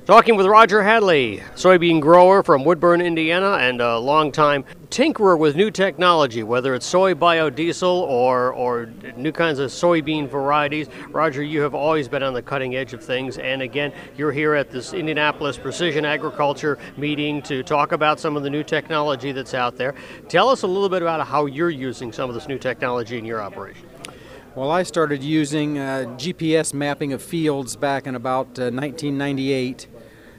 Talking with Roger Hadley, soybean grower from Woodburn, Indiana, and a longtime tinkerer with new technology, whether it's soy biodiesel or new kinds of soybean varieties. Roger, you have always been on the cutting edge of things, and again, you're here at this Indianapolis Precision Agriculture meeting to talk about some of the new technology that's out there. Tell us a little bit about how you're using some of this new technology in your operation. Well, I started using GPS mapping of fields back in about 1998.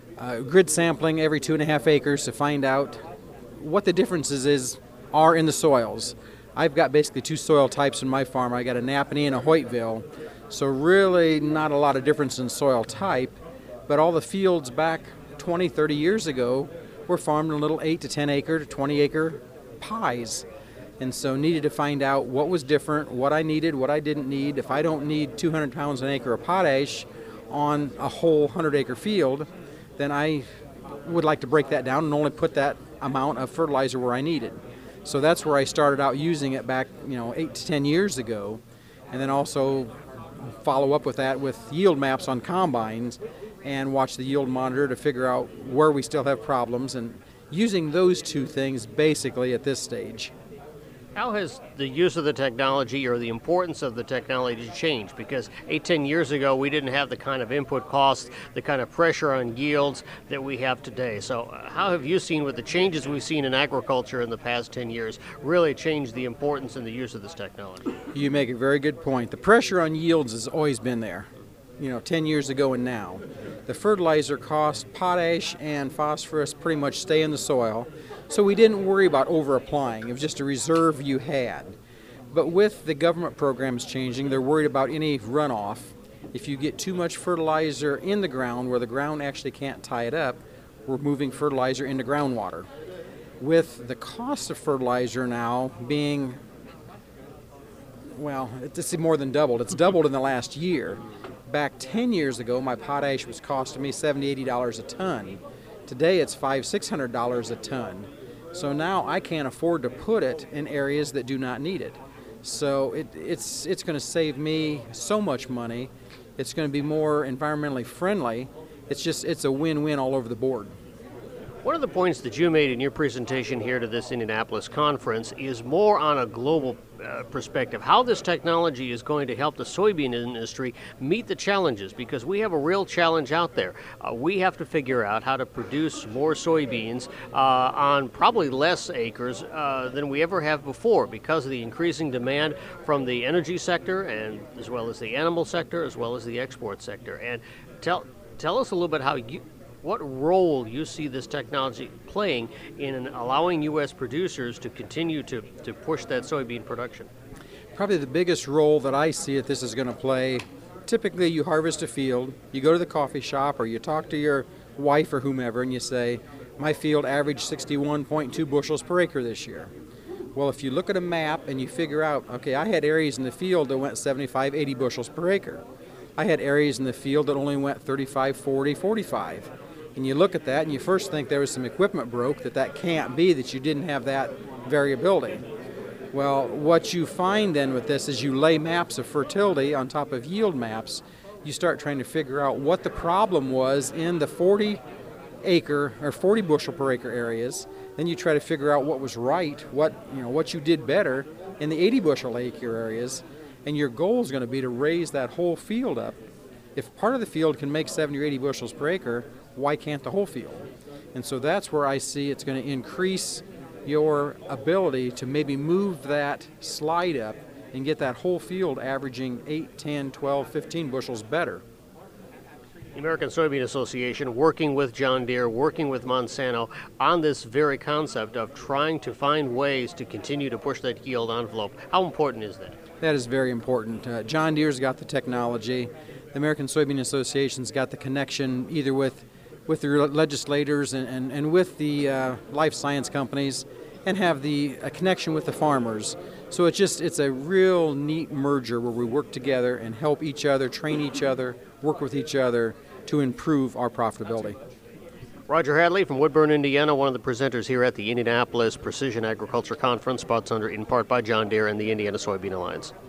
Grid sampling every 2.5 acres to find out what the differences are in the soils. I've got basically two soil types in my farm. I got a Napanee and a Hoytville, so really not a lot of difference in soil type, but all the fields back 20, 30 years ago were farmed in little 8 to 10 acre to 20 acre pies. And so needed to find out what was different, what I needed, what I didn't need. If I don't need 200 pounds an acre of potash on a whole 100 acre field, then I would like to break that down and only put that amount of fertilizer where I need it. So that's where I started out using it back, 8 to 10 years ago, and then also follow up with that with yield maps on combines and watch the yield monitor to figure out where we still have problems, and using those two things basically at this stage. How has the use of the technology or the importance of the technology changed? Because 8-10 years ago, we didn't have the kind of input costs, the kind of pressure on yields that we have today. So how have you seen, with the changes we've seen in agriculture in the past 10 years, really changed the importance and the use of this technology? You make a very good point. The pressure on yields has always been there, 10 years ago and now. The fertilizer costs, potash and phosphorus, pretty much stay in the soil. So we didn't worry about over-applying. It was just a reserve you had. But with the government programs changing, they're worried about any runoff. If you get too much fertilizer in the ground where the ground actually can't tie it up, we're moving fertilizer into groundwater. With the cost of fertilizer now being, well, it's more than doubled. It's doubled in the last year. Back 10 years ago, my potash was costing me $70, $80 a ton. Today it's $500, $600 a ton. So now I can't afford to put it in areas that do not need it. So it's going to save me so much money. It's going to be more environmentally friendly. It's a win-win all over the board. One of the points that you made in your presentation here to this Indianapolis conference is more on a global perspective, how this technology is going to help the soybean industry meet the challenges, because we have a real challenge out there. We have to figure out how to produce more soybeans on probably less acres than we ever have before, because of the increasing demand from the energy sector, and as well as the animal sector, as well as the export sector. And tell us a little bit what role you see this technology playing in allowing U.S. producers to continue to push that soybean production. Probably the biggest role that I see that this is going to play, typically you harvest a field, you go to the coffee shop or you talk to your wife or whomever and you say, my field averaged 61.2 bushels per acre this year. Well, if you look at a map and you figure out, okay, I had areas in the field that went 75, 80 bushels per acre. I had areas in the field that only went 35, 40, 45. And you look at that and you first think there was some equipment broke, that can't be, that you didn't have that variability. Well, what you find then with this is you lay maps of fertility on top of yield maps. You start trying to figure out what the problem was in the 40 acre or 40 bushel per acre areas. Then you try to figure out what was right, what you did better in the 80 bushel acre areas. And your goal is going to be to raise that whole field up. If part of the field can make 70 or 80 bushels per acre, why can't the whole field? And so that's where I see it's going to increase your ability to maybe move that slide up and get that whole field averaging 8, 10, 12, 15 bushels better. The American Soybean Association working with John Deere, working with Monsanto on this very concept of trying to find ways to continue to push that yield envelope. How important is that? That is very important. John Deere's got the technology. The American Soybean Association's got the connection either with the legislators and with the life science companies, and have a connection with the farmers. So it's a real neat merger where we work together and help each other, train each other, work with each other to improve our profitability. Roger Hadley from Woodburn, Indiana, one of the presenters here at the Indianapolis Precision Agriculture Conference, sponsored in part by John Deere and the Indiana Soybean Alliance.